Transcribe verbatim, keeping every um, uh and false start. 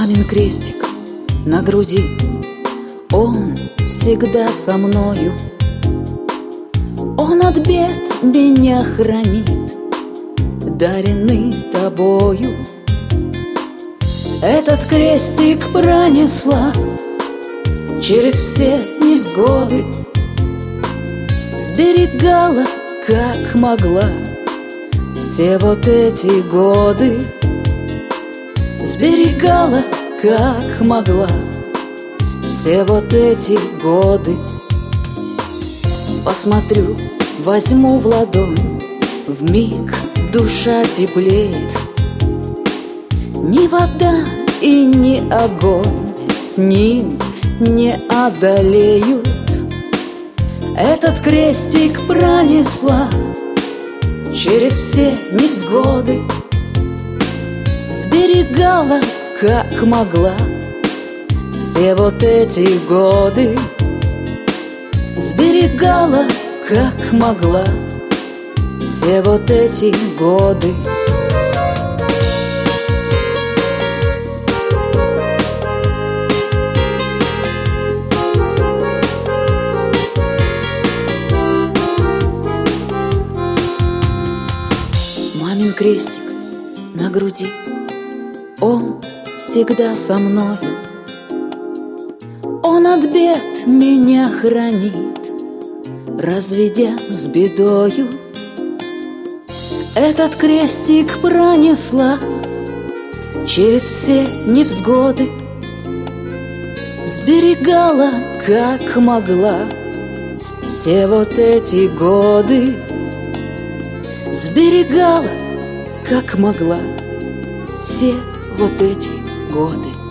Мамин крестик на груди, он всегда со мною. Он от бед меня хранит, даренный тобою. Этот крестик пронесла через все невзгоды, сберегала, как могла, все вот эти годы. Сберегала, как могла, все вот эти годы. Посмотрю, возьму в ладонь, вмиг душа теплеет. Ни вода и ни огонь с ним не одолеют. Этот крестик пронесла через все невзгоды, сберегала, как могла, все вот эти годы. Сберегала, как могла, все вот эти годы. Мамин крестик на груди, он всегда со мною. Он от бед меня хранит, разведя с бедою. Этот крестик пронесла через все невзгоды, сберегала, как могла, все вот эти годы. Сберегала, как могла, все вот эти годы.